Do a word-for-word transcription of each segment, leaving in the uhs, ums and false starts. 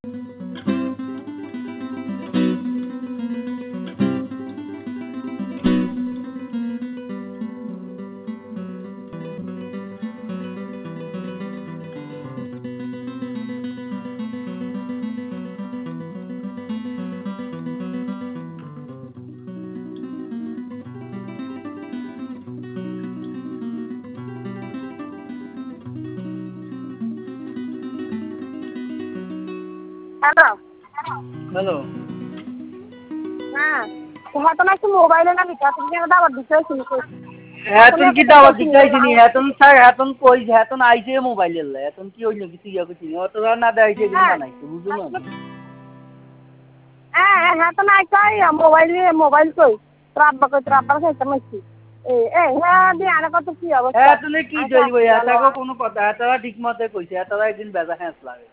hello hello হ্যাঁ তোমার তো নাকি মোবাইলে না বিকাশ থেকে দাবার দিতে এখন কি দাওয়াত দিতেছি নি এখন স্যার এখন কই এখন আইছে মোবাইল এর এখন কি হইলো কিছু ইয়া কিছু অত না দেখাইছে কিন্তু বানাইছে বুঝছো না হ্যাঁ হ্যাঁ তো নাই কই মোবাইল মোবাইল কই রাব্বা কই রাব্বা খাইতে মাইছি এ এ হ্যাঁ দি আরে কত কি অবস্থা হ্যাঁ তুমি কি জইবো এটাকে কোনো কথা এটারা ঠিক মতে কইছে এটারা একদিন বেজা হ্যাঁস লাগে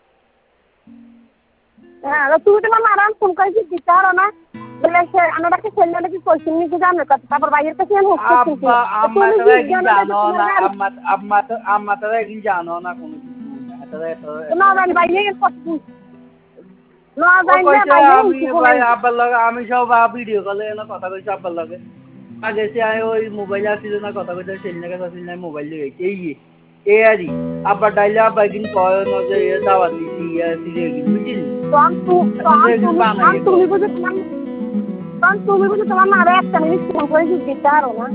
হ্যাঁ তুই তো মামা আরাম ফোন কইছি দিতে আর না বলে সে আনাটাকে ছেলে নাকি কইছি নি কি জানো কত তারপর বাইরের কাছে আমি হচ্ছে আব্বা আম্মা তারা কি জানো না আম্মা আম্মা তো আম্মা তারা কি জানো না কোনো কিছু এটারা এটারা না জানি বাইরে কত না জানি আমি ভাই আব্বার লগে আমি সব ভিডিও কলে না কথা কইছি আব্বার লগে আগে সে আয় ওই মোবাইল আসছিল না কথা কইতে ছেলে কাছে আসছিল না মোবাইল দিয়ে গেছে এই এই আরি আব্বা ডাইলে আব্বা একদিন কয় না যে এ দাওয়াত দিছি ইয়া সিরে কি বুঝিস তখন তখন তুমি বুঝে তোমার তখন তুমি বুঝে তোমার মারে একটা মিনিট ফোন করে দিতে আরো না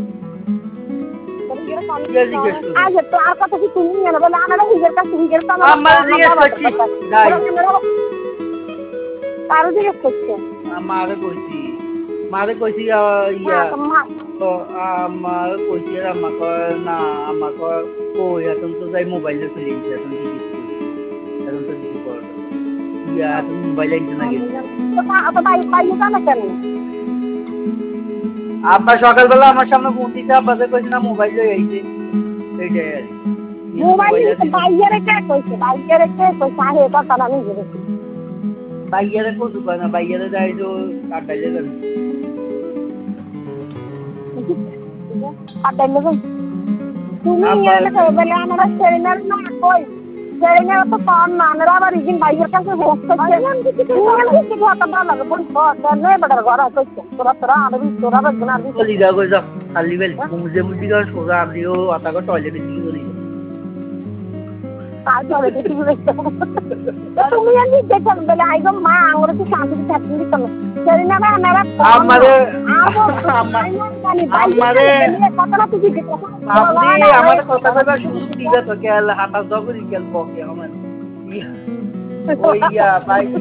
আগে তো আর কথা কি তুমি না বলে আমার হিজের কাছে হিজের কাছে আমার জিজ্ঞেস করছি নাই কারো জিজ্ঞেস করছে আমারে কইছি মারে কইছি ইয়া তো আমার কইছি আম্মা কয় না আম্মা কয় কই এখন তো যাই মোবাইলে চলে গেছে এখন কি এখন তো কিছু করার ইয়া তুমি মোবাইলে আনতে না গেছে তো ভাই ভাই জানা কেন আব্বা সকালবেলা আমার সামনে ফোন দিতে আব্বাকে কইছি না মোবাইল লই আইছে এইটাই আর মোবাইল বাইরে কে কইছে বাইরে কে কইছে আরে কথা না নিজে বাইরে কো দোকানে বাইরে যাই তো কাটাইলে যাবে কাটাইলে যাবে তুমি এনে কই বলে আমরা সেরিনার না কই সেরিনার তো পান না আমরা আবার ইজিন বাইরের কাছে হোস্ট করছে তুমি কি কথা বলা লাগে বল বল বড় ঘর আছে তোরা তোরা আমি তোরা বলনা দি চলি যাও কই যাও খালি বেল মুজে মুজি গা সোজা আমিও আটাকে টয়লেটে দিকে চলি যাও কাল চলে দিতে বলছো তুমি আমি দেখো বলে আইগো মা আমরা তো শান্তি থাকতে দিতাম সেরিনা না আমরা আমারে আমারে কথা তুই কি কথা আপনি আমার কথা কইবা শুরু দিগা তো কেল হাতা জগরি কেল বকে আমার ওইয়া ভাই